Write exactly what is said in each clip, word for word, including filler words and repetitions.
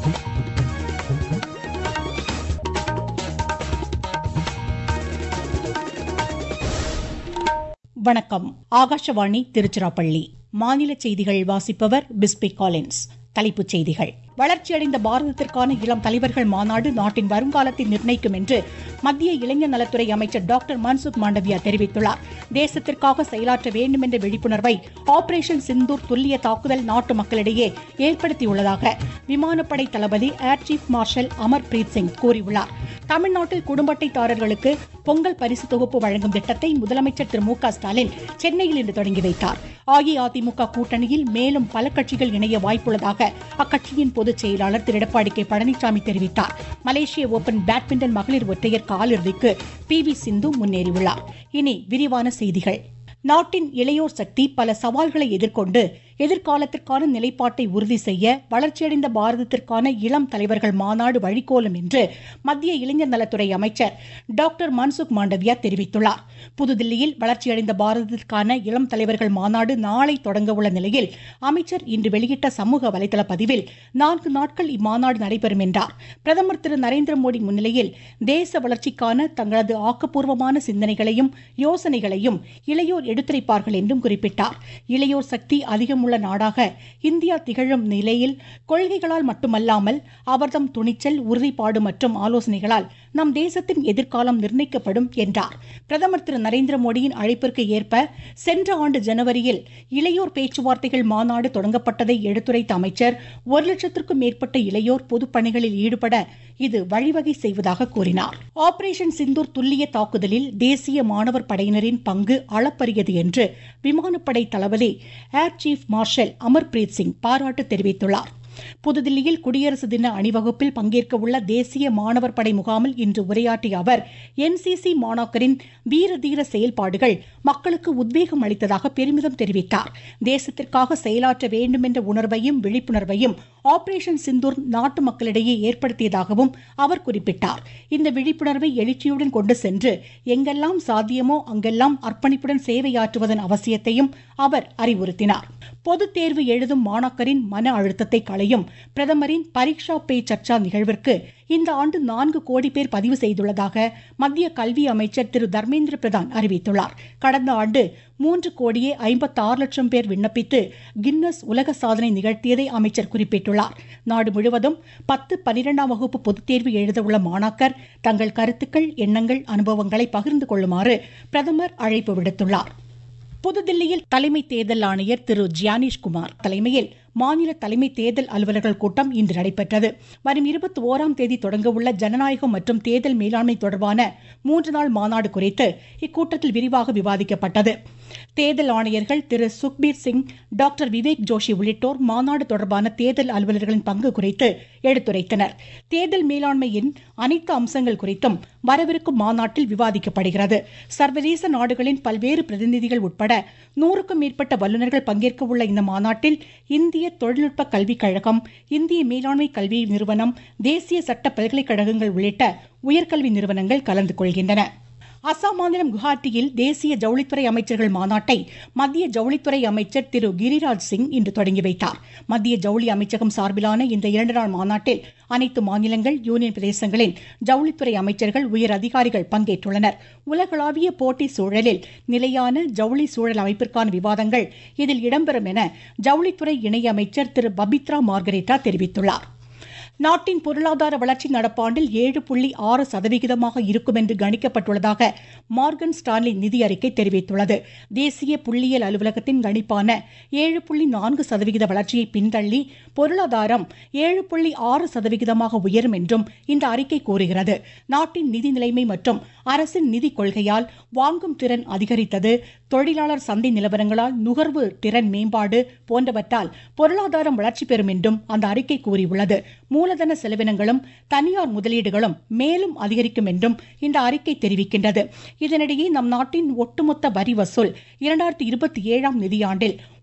வணக்கம். ஆகாஷவாணி திருச்சிராப்பள்ளி. மாநில செய்திகள் வாசிப்பவர் பிஸ்பி காலின்ஸ். தலைப்புச் செய்திகள். வளர்ச்சியடைந்த பாரதத்திற்கான இளம் தலைவர்கள் மாநாடு நாட்டின் வருங்காலத்தை நிர்ணயிக்கும் என்று மத்திய இளைஞர் நலத்துறை அமைச்சர் டாக்டர் மன்சுக் மாண்டவியா தெரிவித்துள்ளார். தேசத்திற்காக செயலாற்ற வேண்டும் என்ற விழிப்புணர்வை ஆபரேஷன் சிந்தூர் துல்லிய தாக்குதல் நாட்டு மக்களிடையே ஏற்படுத்தியுள்ளதாக விமானப்படை தளபதி air chief marshal Amarpreet Singh கூறியுள்ளார். தமிழ்நாட்டில் குடும்ப அட்டைதாரர்களுக்கு பொங்கல் பரிசு தொகுப்பு வழங்கும் திட்டத்தை முதலமைச்சர் திரு மு க ஸ்டாலின் சென்னையில் இன்று தொடங்கி வைத்தார். அஇஅதிமுக கூட்டணியில் மேலும் பல கட்சிகள் இணைய வாய்ப்புள்ளதாக அக்கட்சியின் பொதுச் செயலாளர் திரு எடப்பாடி கே பழனிசாமி தெரிவித்தார். மலேசிய ஓபன் பேட்மிண்டன் மகளிர் ஒற்றையர் காலிறுதிக்கு பி வி சிந்து முன்னேறியுள்ளார். இனி விரிவான செய்திகள். நாட்டின் இளையோர் சக்தி பல சவால்களை எதிர்கொண்டு எதிர்காலத்திற்கான நிலைப்பாட்டை உறுதி செய்ய வளர்ச்சியடைந்த பாரதத்திற்கான இளம் தலைவர்கள் மாநாடு வழிகோலும் என்று மத்திய இளைஞர் நலத்துறை அமைச்சர் டாக்டர் மன்சுக் மாண்டவியா தெரிவித்துள்ளார். புதுதில்லியில் வளர்ச்சியடைந்த பாரதத்திற்கான இளம் தலைவர்கள் மாநாடு நாளை தொடங்க உள்ள நிலையில் அமைச்சர் இன்று வெளியிட்ட சமூக வலைதள பதிவில் நான்கு நாட்கள் இம்மாநாடு நடைபெறும் என்றார். பிரதமர் திரு நரேந்திர மோடி முன்னிலையில் தேச வளர்ச்சிக்கான தங்களது ஆக்கப்பூர்வமான சிந்தனைகளையும் யோசனைகளையும் இளையோர் எடுத்துரைப்பார்கள் என்றும் குறிப்பிட்டார். இளையோர் சக்தி அதிகம் உள்ள நாடாக இந்தியா திகழும் நிலையில் கொள்கைகளால் மட்டுமல்லாமல் அவர்தம் துணிச்சல், உறுதிப்பாடு மற்றும் ஆலோசனைகளால் நம் தேசத்தின் எதிர்காலம் நிர்ணயிக்கப்படும் என்றார். பிரதமர் திரு நரேந்திர மோடியின் அழைப்பிற்கு ஏற்ப சென்ற ஆண்டு ஜனவரியில் இளையோர் பேச்சுவார்த்தைகள் மாநாடு தொடங்கப்பட்டதை எடுத்துரைத்த அமைச்சர் ஒரு லட்சத்திற்கும் மேற்பட்ட இளையோர் பொதுப்பணிகளில் ஈடுபட இது வழிவகை செய்வதாக கூறினார். ஆபரேஷன் சிந்தூர் துல்லிய தாக்குதலில் தேசிய மாணவர் படையினரின் பங்கு அளப்பரியது என்று விமானப்படை தளபதி air chief marshal Amarpreet Singh பாராட்டு தெரிவித்துள்ளார். புதுதில்லியில் குடியரசு தின அணிவகுப்பில் பங்கேற்க உள்ள தேசிய மாணவர் படை முகாமில் இன்று உரையாற்றிய அவர் என் சி சி மாணாக்கரின் வீர தீர செயல்பாடுகள் மக்களுக்கு உத்வேகம் அளித்ததாக பெருமிதம் தெரிவித்தார். தேசத்திற்காக செயலாற்ற வேண்டும் என்ற உணர்வையும் விழிப்புணர்வையும் ஆபரேஷன் சிந்தூர் நாட்டு மக்களிடையே ஏற்படுத்தியதாகவும் அவர் குறிப்பிட்டார். இந்த விழிப்புணர்வை எழுச்சியுடன் கொண்டு சென்று எங்கெல்லாம் சாத்தியமோ அங்கெல்லாம் அர்ப்பணிப்புடன் சேவையாற்றுவதன் அவசியத்தையும் அவர் அறிவுறுத்தினார். பொதுத் தேர்வு எழுதும் மாணாக்கரின் மன அழுத்தத்தை களையும் பிரதமரின் பரீட்சா பே சர்ச்சா நிகழ்விற்கு இந்த ஆண்டு நான்கு கோடி பேர் பதிவு செய்துள்ளதாக மத்திய கல்வி அமைச்சர் திரு தர்மேந்திர பிரதான் அறிவித்துள்ளார். கடந்த ஆண்டு மூன்று கோடியே ஐம்பத்தி ஆறு லட்சம் பேர் விண்ணப்பித்து கின்னஸ் உலக சாதனை நிகழ்த்தியதை அமைச்சர் குறிப்பிட்டுள்ளார். நாடு முழுவதும் பத்து பனிரெண்டாம் வகுப்பு பொதுத் தேர்வு எழுத உள்ள மாணாக்கர் தங்கள் கருத்துக்கள், எண்ணங்கள், அனுபவங்களை பகிர்ந்து கொள்ளுமாறு பிரதமர் அழைப்பு விடுத்துள்ளார். புதுதில்லியில் தலைமை தேர்தல் ஆணையர் திரு ஜியானேஷ்குமார் தலைமையில் மாநில தலைமை தேர்தல் அலுவலர்கள் கூட்டம் இன்று நடைபெற்றது. வரும் இருபத்தி ஓராம் தேதி தொடங்க உள்ள ஜனநாயகம் மற்றும் தேர்தல் மேலாண்மை தொடர்பான மூன்று நாள் மாநாடு குறித்து இக்கூட்டத்தில் விரிவாக விவாதிக்கப்பட்டது. தேர்தல் ஆணையர்கள் திரு சுக்பீர் சிங், டாக்டர் விவேக் ஜோஷி உள்ளிட்டோர் மாநாடு தொடர்பான தேர்தல் அலுவலர்களின் பங்கு குறித்து எடுத்துரைத்தனர். தேர்தல் மேலாண்மையின் அனைத்து அம்சங்கள் குறித்தும் வரவிருக்கும் மாநாட்டில் விவாதிக்கப்படுகிறது. சர்வதேச நாடுகளின் பல்வேறு பிரதிநிதிகள் உட்பட நூறுக்கும் மேற்பட்ட வல்லுநர்கள் பங்கேற்க உள்ள இந்த மாநாட்டில் இந்திய தொழில்நுட்ப கல்விக் கழகம், இந்திய மேலாண்மை கல்வி நிறுவனம், தேசிய சட்ட பல்கலைக்கழகங்கள் உள்ளிட்ட உயர்கல்வி நிறுவனங்கள் கலந்து கொள்கின்றன. அசாம் மாநிலம் குவஹாட்டியில் தேசிய ஜவுளித்துறை அமைச்சர்கள் மாநாட்டை மத்திய ஜவுளித்துறை அமைச்சர் திரு கிரிராஜ் சிங் இன்று தொடங்கி வைத்தார். மத்திய ஜவுளி அமைச்சகம் சார்பிலான இந்த இரண்டு நாள் மாநாட்டில் அனைத்து மாநிலங்கள், யூனியன் பிரதேசங்களின் ஜவுளித்துறை அமைச்சர்கள், உயர் அதிகாரிகள் பங்கேற்றுள்ளனர். உலகளாவிய போட்டி சூழலில் நிலையான ஜவுளி சூழல் அமைப்பிற்கான விவாதங்கள் இதில் இடம்பெறும் என ஜவுளித்துறை இணை அமைச்சர் திரு பபித்ரா மார்கரேட்டா தெரிவித்துள்ளார். நாட்டின் பொருளாதார வளர்ச்சி நடப்பாண்டில் ஏழு புள்ளி ஆறு சதவிகிதமாக இருக்கும் என்று கணிக்கப்பட்டுள்ளதாக மார்கன் ஸ்டான்லி நிதி அறிக்கை தெரிவித்துள்ளது. தேசிய புள்ளியியல் அலுவலகத்தின் கணிப்பான ஏழு புள்ளி நான்கு சதவிகித வளர்ச்சியை பின்தள்ளி பொருளாதாரம் ஏழு புள்ளி ஆறு சதவிகிதமாக உயரும் என்றும் இந்த அறிக்கை கூறுகிறது. நாட்டின் நிதி நிலைமை மற்றும் அரசின் நிதி கொள்கையால் வாங்கும் திறன் அதிகரித்தது, தொழிலாளர் சந்தை நிலவரங்களால் நுகர்வு திறன் மேம்பாடு போன்றவற்றால் பொருளாதாரம் வளர்ச்சி பெறும் என்றும் அந்த அறிக்கை கூறியுள்ளது. மூலதன செலவினங்களும் தனியார் முதலீடுகளும் மேலும் அதிகரிக்கும் என்றும் இந்த அறிக்கை தெரிவிக்கின்றது. இதனிடையே நம் நாட்டின் ஒட்டுமொத்த வரி வசூல் இரண்டாயிரத்தி இருபத்தி ஏழாம் நிதியாண்டில்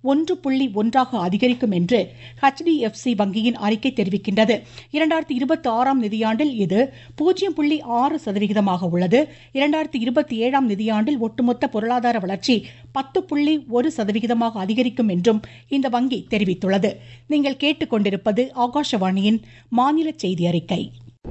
ஒன்று புள்ளி ஒன்றாக அதிகரிக்கும் என்று ஹெச் டி எஃப் சி வங்கியின் அறிக்கை தெரிவிக்கின்றது. இரண்டாயிரத்தி இருபத்தி ஆறாம் நிதியாண்டில் இது பூஜ்ஜியம் புள்ளி ஆறு சதவிகிதமாக உள்ளது. இரண்டாயிரத்தி இருபத்தி ஏழாம் நிதியாண்டில் ஒட்டுமொத்த பொருளாதார வளர்ச்சி பத்து புள்ளி ஒரு சதவிகிதமாக அதிகரிக்கும் என்றும் இந்த வங்கி தெரிவித்துள்ளது. நீங்கள் கேட்டுக்கொண்டிருப்பது ஆகாஷவாணியின் மாநில செய்தி அறிக்கை.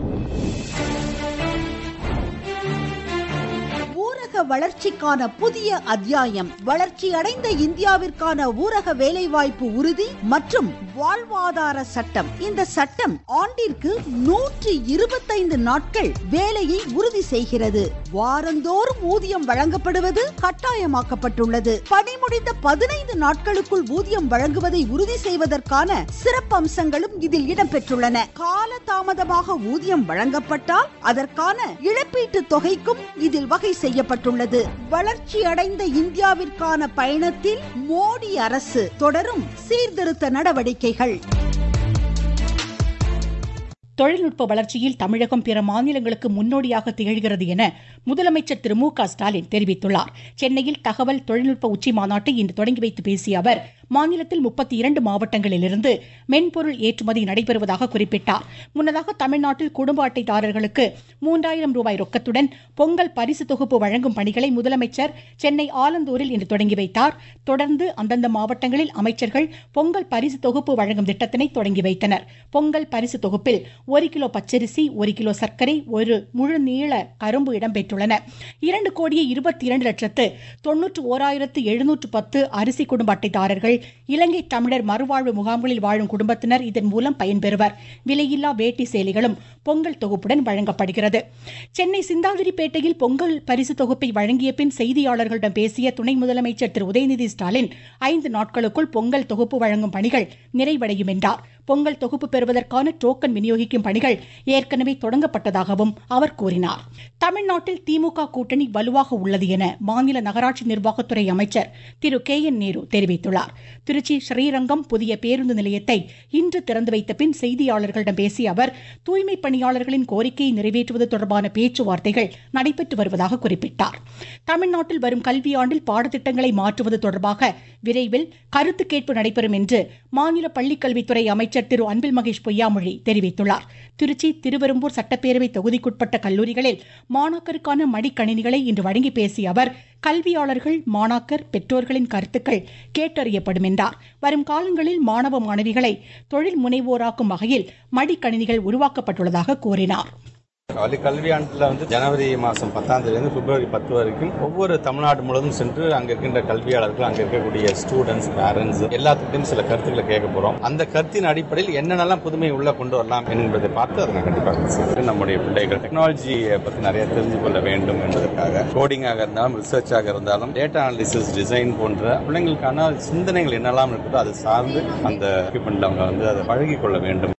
வளர்ச்சிக்கான புதிய அத்தியாயம். வளர்ச்சி அடைந்த இந்தியாவிற்கான ஊரக வேலைவாய்ப்பு உறுதி மற்றும் வாழ்வாதார சட்டம். இந்த சட்டம் ஆண்டிற்கு நூற்றி இருபத்தைந்து நாட்கள் வேலையை உறுதி செய்கிறது. வாரந்தோறும் ஊதியம் வழங்கப்படுவது கட்டாயமாக்கப்பட்டுள்ளது. பணி முடிந்த பதினைந்து நாட்களுக்குள் ஊதியம் வழங்குவதை உறுதி செய்வதற்கான சிறப்பு அம்சங்களும் இதில் இடம்பெற்றுள்ளன. கால தாமதமாக ஊதியம் வழங்கப்பட்டால் அதற்கான இழப்பீட்டு தொகைக்கும் இதில் வகை செய்யப்பட்டுள்ளது. வளர்ச்சி அடைந்த இந்தியாவிற்கான பயணத்தில் மோடி அரசு தொடரும் சீர்திருத்த நடவடிக்கைகள். தொழில்நுட்ப வளர்ச்சியில் தமிழகம் பிற மாநிலங்களுக்கு முன்னோடியாக திகழ்கிறது என முதலமைச்சர் திரு மு க ஸ்டாலின் தெரிவித்துள்ளார். சென்னையில் தகவல் தொழில்நுட்ப உச்சி மாநாட்டை இன்று தொடங்கி வைத்து பேசிய அவர் மாநிலத்தில் முப்பத்தி இரண்டு மாவட்டங்களிலிருந்து மென்பொருள் ஏற்றுமதி நடைபெறுவதாக குறிப்பிட்டார். முன்னதாக தமிழ்நாட்டில் குடும்ப அட்டைதாரர்களுக்கு மூன்றாயிரம் ரூபாய் ரொக்கத்துடன் பொங்கல் பரிசு தொகுப்பு வழங்கும் பணிகளை முதலமைச்சர் சென்னை ஆலந்தூரில் இன்று தொடங்கி வைத்தார். தொடர்ந்து அந்தந்த மாவட்டங்களில் அமைச்சர்கள் பொங்கல் பரிசு தொகுப்பு வழங்கும் திட்டத்தினை தொடங்கி வைத்தனர். பொங்கல் பரிசு தொகுப்பில் ஒரு கிலோ பச்சரிசி, ஒரு கிலோ சர்க்கரை, ஒரு முழு நீள கரும்பு இடம்பெற்றுள்ளன. இரண்டு கோடியே இருபத்தி இரண்டு லட்சத்து தொன்னூற்று ஓராயிரத்து எழுநூற்று பத்து அரிசி குடும்ப அட்டைதாரர்கள் இலங்கை தமிழர் மறுவாழ்வு முகாம்களில் வாழும் குடும்பத்தினர் இதன் மூலம் பயன்பெறுவர். விலையில்லா வேட்டி சேலைகளும் பொங்கல் தொகுப்புடன் வழங்கப்படுகிறது. சென்னை சிந்தாதிரிப்பேட்டையில் பொங்கல் பரிசு தொகுப்பை வழங்கிய பின் செய்தியாளர்களிடம் பேசிய துணை முதலமைச்சர் திரு உதயநிதி ஸ்டாலின் ஐந்து நாட்களுக்குள் பொங்கல் தொகுப்பு வழங்கும் பணிகள் நிறைவடையும் என்றார். பொங்கல் தொகுப்பு பெறுவதற்கான டோக்கன் விநியோகிக்கும் பணிகள் ஏற்கனவே தொடங்கப்பட்டதாகவும் அவர் கூறினார். தமிழ்நாட்டில் திமுக கூட்டணி வலுவாக உள்ளது என மாநில நகராட்சி நிர்வாகத்துறை அமைச்சர் திரு கே என் நேரு தெரிவித்துள்ளார். திருச்சி ஸ்ரீரங்கம் புதிய பேருந்து நிலையத்தை இன்று திறந்து வைத்த பின் செய்தியாளர்களிடம் பேசிய அவர் தூய்மை பணியாளர்களின் கோரிக்கையை நிறைவேற்றுவது தொடர்பான பேச்சுவார்த்தைகள் நடைபெற்று வருவதாக குறிப்பிட்டார். தமிழ்நாட்டில் வரும் கல்வியாண்டில் பாடத்திட்டங்களை மாற்றுவது தொடர்பாக விரைவில் கருத்து கேட்பு நடைபெறும் என்று மாநில பள்ளிக்கல்வித்துறை அமைச்சர் திரு அன்பில் மகேஷ் பொய்யாமொழி தெரிவித்துள்ளார். திருச்சி, திருவெரும்பூர் சட்டப்பேரவை தொகுதிக்குட்பட்ட கல்லூரிகளில் மாணாக்கருக்கான மடிக்கணினிகளை இன்று வழங்கி பேசிய அவர் கல்வியாளர்கள், மாணாக்கர், பெற்றோர்களின் கருத்துக்கள் கேட்டறியப்படும் என்றார். வரும் காலங்களில் மாணவ மாணவிகளை தொழில் முனைவோராக்கும் வகையில் மடிக்கணினிகள் உருவாக்கப்பட்டுள்ளதாக கூறினார். கல்வியாண்டில் வந்து ஜனவரி மாதம் பத்தாம் தேதியிலிருந்து பிப்ரவரி பத்து வரைக்கும் ஒவ்வொரு தமிழ்நாடு முழுவதும் சென்று அங்கே இருக்கின்ற கல்வியாளர்கள், அங்கே இருக்கக்கூடிய ஸ்டூடெண்ட்ஸ், பேரண்ட்ஸ் எல்லாத்துக்கிட்டையும் சில கருத்துக்களை கேட்க போகிறோம். அந்த கருத்தின் அடிப்படையில் என்னென்னலாம் புதுமை உள்ள கொண்டு வரலாம் என்பதை பார்த்து அதை நான் கண்டிப்பாக நம்முடைய பிள்ளைகள் டெக்னாலஜியை பற்றி நிறைய தெரிஞ்சு கொள்ள வேண்டும் என்பதற்காக கோடிங்காக இருந்தாலும், ரிசர்ச்சாக இருந்தாலும், டேட்டா அனாலிசிஸ், டிசைன் போன்ற பிள்ளைங்களுக்கான சிந்தனைகள் என்னெல்லாம் இருக்குதோ அது சார்ந்து அந்த எக்யூப்மெண்ட்ல அவங்க வந்து அதை பழகிக் கொள்ள வேண்டும்.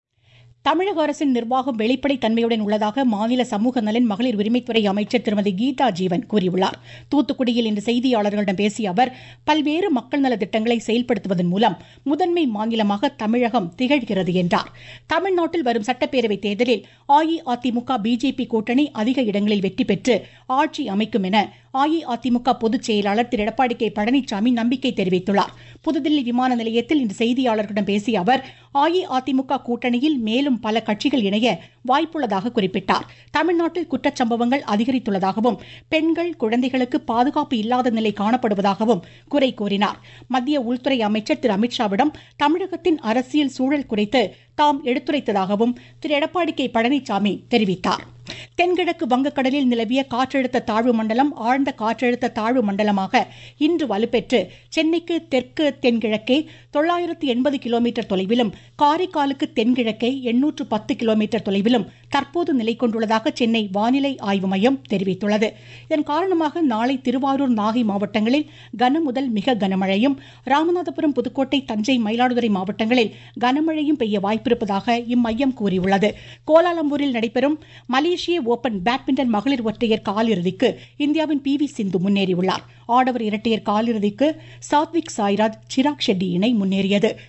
தமிழக அரசின் நிர்வாகம் வெளிப்படைத் தன்மையுடன் உள்ளதாக மாநில சமூக நலன், மகளிர் உரிமைத்துறை அமைச்சர் திருமதி கீதா ஜீவன் கூறியுள்ளார். தூத்துக்குடியில் இன்று செய்தியாளர்களிடம் பேசிய அவர் பல்வேறு மக்கள் நல திட்டங்களை செயல்படுத்துவதன் மூலம் முதன்மை மாநிலமாக தமிழகம் திகழ்கிறது என்றார். தமிழ்நாட்டில் வரும் சட்டப்பேரவைத் தேர்தலில் அஇஅதிமுக, பிஜேபி கூட்டணி அதிக இடங்களில் வெற்றி பெற்று ஆட்சி அமைக்கும் என அஇஅதிமுக பொதுச் செயலாளர் திரு எடப்பாடி கே பழனிசாமி நம்பிக்கை தெரிவித்துள்ளார். புதுதில்லி விமான நிலையத்தில் இன்று செய்தியாளர்களிடம் பேசிய அவர் அஇஅதிமுக கூட்டணியில் மேலும் பல கட்சிகள் இணைய வாய்ப்புள்ளதாக குறிப்பிட்டார். தமிழ்நாட்டில் குற்றச்சம்பவங்கள் அதிகரித்துள்ளதாகவும் பெண்கள், குழந்தைகளுக்கு பாதுகாப்பு இல்லாத நிலை காணப்படுவதாகவும் குறை கூறினார். மத்திய உள்துறை அமைச்சர் திரு அமித்ஷாவிடம் தமிழகத்தின் அரசியல் சூழல் குறித்து தாம் எடுத்துரைத்ததாகவும் திரு எடப்பாடி கே பழனிசாமி தெரிவித்தார். தென்கிழக்கு வங்கக்கடலில் நிலவிய காற்றழுத்த தாழ்வு மண்டலம் ஆழ்ந்த காற்றழுத்த தாழ்வு மண்டலமாக இன்று வலுப்பெற்று சென்னைக்கு தெற்கு தென்கிழக்கே தொள்ளாயிரத்து எண்பது கிலோமீட்டர் தொலைவிலும், காரைக்காலுக்கு தென்கிழக்கே எண்ணூற்று பத்து கிலோமீட்டர் தொலைவிலும் தற்போது நிலை கொண்டுள்ளதாக சென்னை வானிலை ஆய்வு மையம் தெரிவித்துள்ளது. இதன் காரணமாக நாளை திருவாரூர், நாகை மாவட்டங்களில் கன முதல் மிக கனமழையும், ராமநாதபுரம், புதுக்கோட்டை, தஞ்சை, மயிலாடுதுறை மாவட்டங்களில் கனமழையும் பெய்ய வாய்ப்பிருப்பதாக இம்மையம் கூறியுள்ளது. கோலாலம்பூரில் நடைபெறும் மலேசிய ஓபன் பேட்மிண்டன் மகளிர் ஒற்றையர் காலிறுதிக்கு இந்தியாவின் பி வி சிந்து முன்னேறியுள்ளார். ஆடவர் இரட்டையர் காலிறுதிக்கு சாத்விக் சாய்ராஜ், சிராக் ஷெட்டி இணை முன்னேறியது.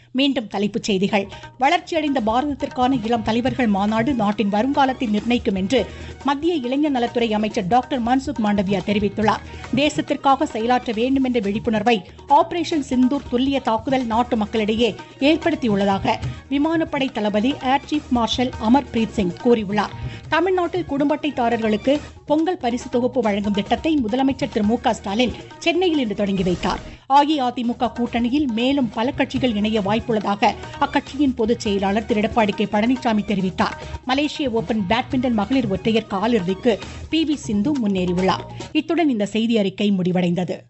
மீண்டும் தலைப்புச் செய்திகள். வளர்ச்சியடைந்த பாரதத்திற்கான இளம் தலைவர்கள் மாநாடு நாட்டின் வருங்காலத்தை நிர்ணயிக்கும் என்று மத்திய இளைஞர் நலத்துறை அமைச்சர் டாக்டர் மன்சுக் மாண்டவியா தெரிவித்துள்ளார். தேசத்திற்காக செயலாற்ற வேண்டும் என்ற விழிப்புணர்வை ஆபரேஷன் சிந்தூர் துல்லிய தாக்குதல் நாட்டு மக்களிடையே ஏற்படுத்தியுள்ளதாக விமானப்படை தளபதி air chief marshal Amarpreet Singh கூறியுள்ளார். தமிழ்நாட்டில் குடும்ப அட்டைதாரர்களுக்கு பொங்கல் பரிசு தொகுப்பு வழங்கும் திட்டத்தை முதலமைச்சர் திரு மு க ஸ்டாலின் சென்னையில் இன்று தொடங்கி வைத்தார். அஇஅதிமுக கூட்டணியில் மேலும் பல கட்சிகள் இணைய வாய்ப்புள்ளதாக அக்கட்சியின் பொதுச் செயலாளர் திரு எடப்பாடி கே பழனிசாமி தெரிவித்தார். மலேசிய ஓபன் பேட்மிண்டன் மகளிர் ஒற்றையர் காலிறுதிக்கு பி வி சிந்து முன்னேறியுள்ளார். இத்துடன் இந்த செய்தி அறிக்கை முடிவடைந்தது.